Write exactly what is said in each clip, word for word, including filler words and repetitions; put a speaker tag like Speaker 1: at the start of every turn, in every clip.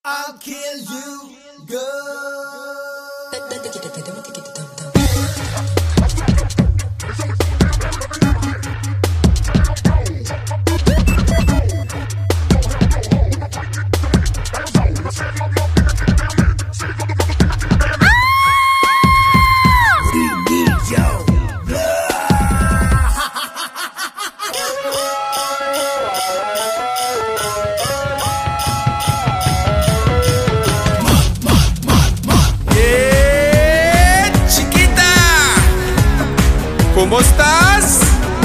Speaker 1: I'll kill you, girl.
Speaker 2: ¿Cómo estás?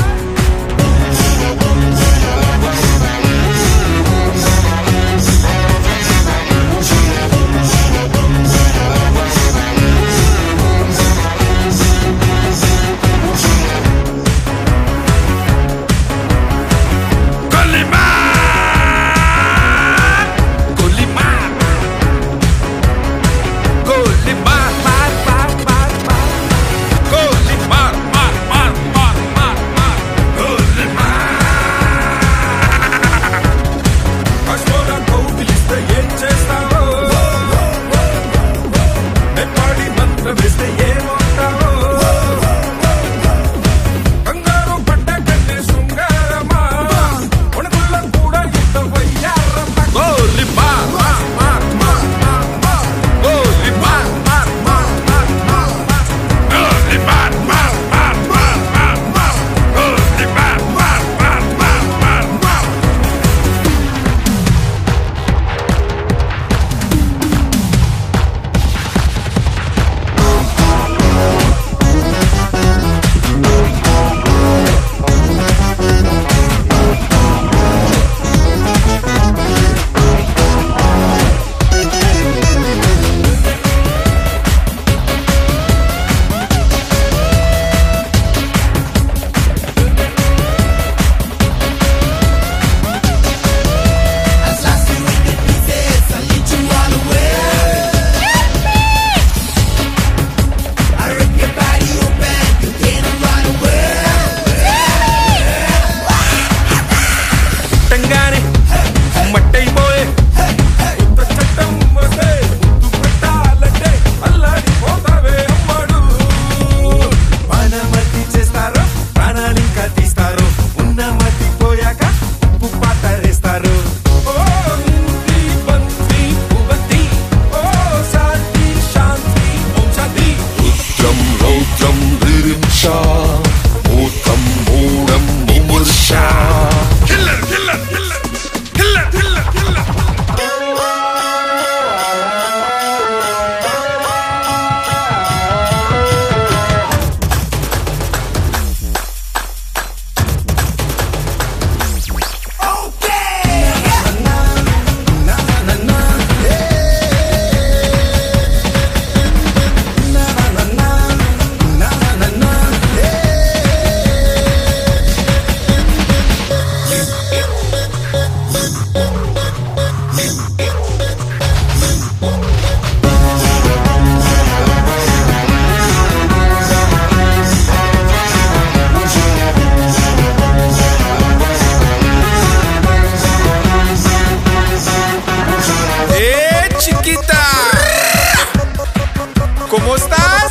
Speaker 2: ¿Cómo estás?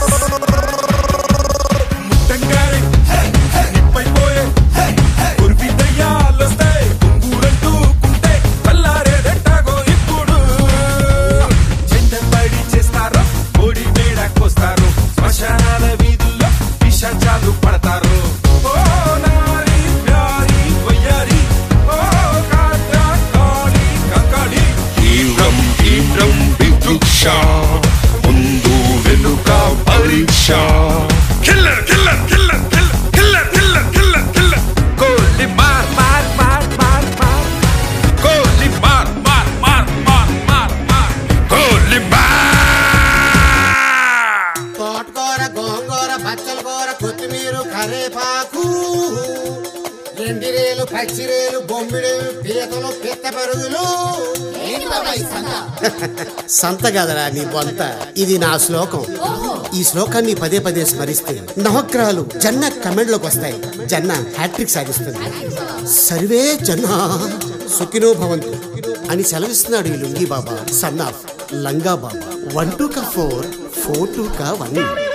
Speaker 2: Killer, killer, killer, killer, killer, killer, killer, killer. Goli mar, mar, mar, mar, mar. Goli mar, mar, mar, mar, mar, mar. Goli mar.
Speaker 3: తోటకూర గోంగూర పచ్చల కూర కొత్తిమీర కరేపాకు ఎండిరేలు పచ్చిరేలు బొమ్మిడేలు పీతలు పిత్త పరుగులు సంత కదరా నీ బొంత. ఇది నా శ్లోకం. ఈ శ్లోకాన్ని పదే పదే స్మరిస్తే నవగ్రహాలు జన్న కమెంట్ లోకి వస్తాయి. జన్న హ్యాట్రిక్ సాధిస్తుంది. సర్వే జన్న సుఖినో భవంతు అని సెలవిస్తున్నాడు ఈ లుంగి బాబా son of Langa Baba. One two కా ఫోర్, ఫోర్ టూ కా వన్.